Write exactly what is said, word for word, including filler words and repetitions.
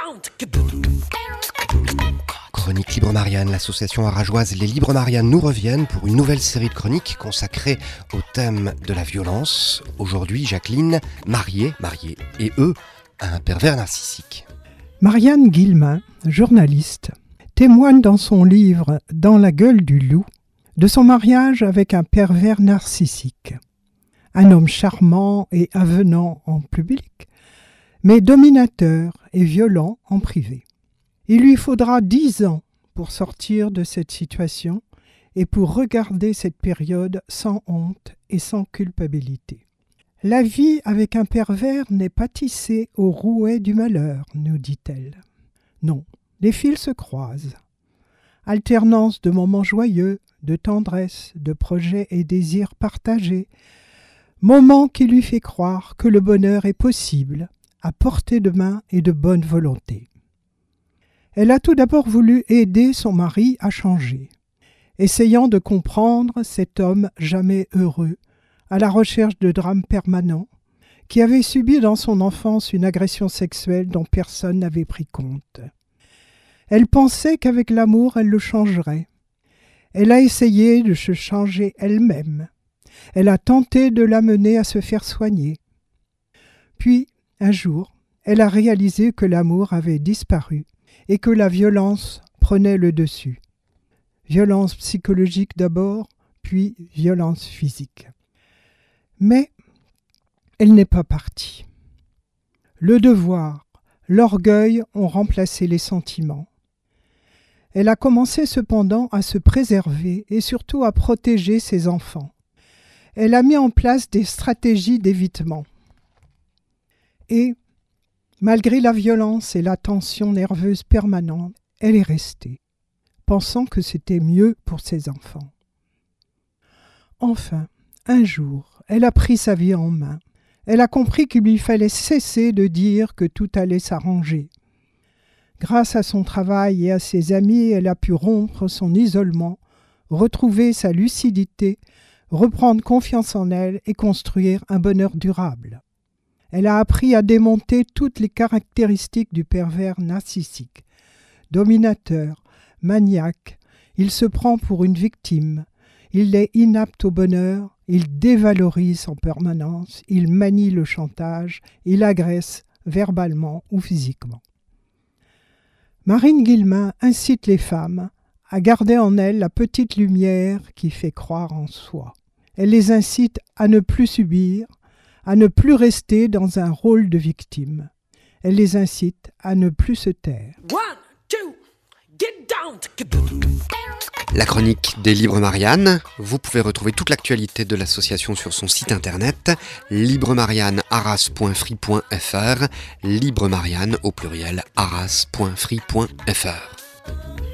Chronique Libre Marianne, l'association arageoise Les Libres Mariannes nous reviennent pour une nouvelle série de chroniques consacrée au thème de la violence. Aujourd'hui, Jacqueline, mariée, mariée et eux, à un pervers narcissique. Marianne Guillemin, journaliste, témoigne dans son livre « Dans la gueule du loup » de son mariage avec un pervers narcissique. Un homme charmant et avenant en public, mais dominateur et violent en privé. Il lui faudra dix ans pour sortir de cette situation et pour regarder cette période sans honte et sans culpabilité. La vie avec un pervers n'est pas tissée au rouet du malheur, nous dit-elle. Non, les fils se croisent. Alternance de moments joyeux, de tendresse, de projets et désirs partagés. Moment qui lui fait croire que le bonheur est possible, à portée de main et de bonne volonté. Elle a tout d'abord voulu aider son mari à changer, essayant de comprendre cet homme jamais heureux, à la recherche de drames permanents, qui avait subi dans son enfance une agression sexuelle dont personne n'avait pris compte. Elle pensait qu'avec l'amour, elle le changerait. Elle a essayé de se changer elle-même. Elle a tenté de l'amener à se faire soigner. Puis, un jour, elle a réalisé que l'amour avait disparu et que la violence prenait le dessus. Violence psychologique d'abord, puis violence physique. Mais elle n'est pas partie. Le devoir, l'orgueil ont remplacé les sentiments. Elle a commencé cependant à se préserver et surtout à protéger ses enfants. Elle a mis en place des stratégies d'évitement. Et, malgré la violence et la tension nerveuse permanente, elle est restée, pensant que c'était mieux pour ses enfants. Enfin, un jour, elle a pris sa vie en main. Elle a compris qu'il lui fallait cesser de dire que tout allait s'arranger. Grâce à son travail et à ses amis, elle a pu rompre son isolement, retrouver sa lucidité, reprendre confiance en elle et construire un bonheur durable. Elle a appris à démonter toutes les caractéristiques du pervers narcissique. Dominateur, maniaque, il se prend pour une victime, il est inapte au bonheur, il dévalorise en permanence, il manie le chantage, il agresse verbalement ou physiquement. Marine Guillemin incite les femmes à garder en elles la petite lumière qui fait croire en soi. Elle les incite à ne plus subir, à ne plus rester dans un rôle de victime. Elle les incite à ne plus se taire. One, two, get down. La chronique des Libres Mariannes, vous pouvez retrouver toute l'actualité de l'association sur son site internet libremarianne arras point free point f r, Libre Marianne au pluriel arras point free point f r.